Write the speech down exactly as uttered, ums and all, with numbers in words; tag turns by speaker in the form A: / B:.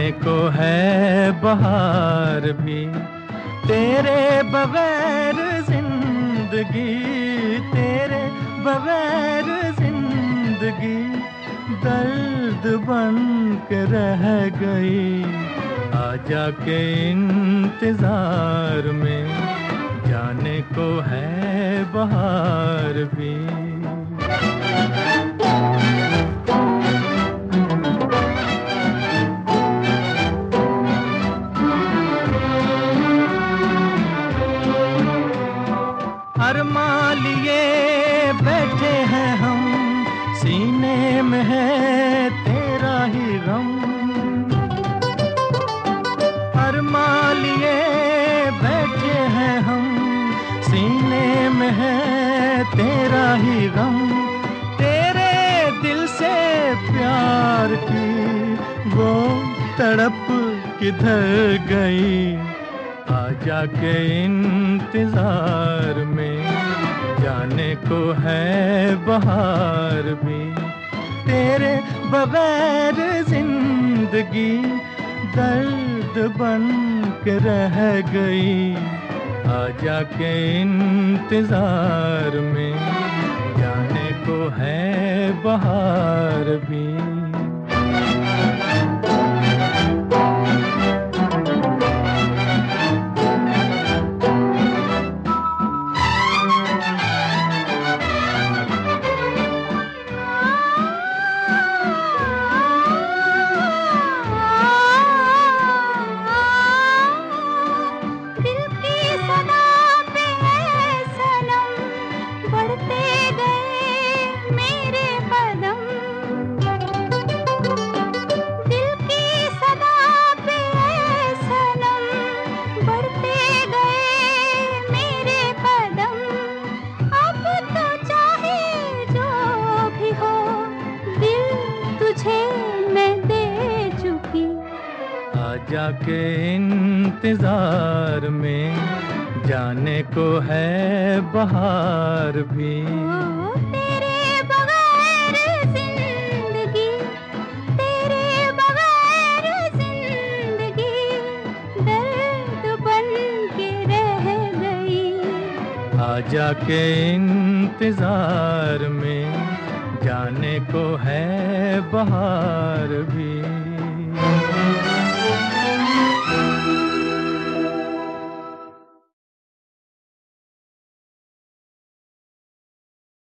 A: जाने को है बहार भी, तेरे बगैर जिंदगी, तेरे बगैर जिंदगी दर्द बन के रह गई। आजा के इंतजार में जाने को है बहार भी। अरमां लिए बैठे हैं हम, सीने में है तेरा ही गम। अरमां लिए बैठे हैं हम, सीने में है तेरा ही गम। तेरे दिल से प्यार की वो तड़प किधर गई। आजा के इंतजार में जाने को है बहार भी, तेरे बगैर जिंदगी दर्द बन के रह गई। आजा के इंतजार में जाने को है बहार भी। आजा के इंतजार में जाने को है बहार भी।
B: तेरे बगैर जिंदगी, तेरे बगैर जिंदगी दर्द बन के रह गई।
A: आजा के इंतजार में जाने को है बहार भी।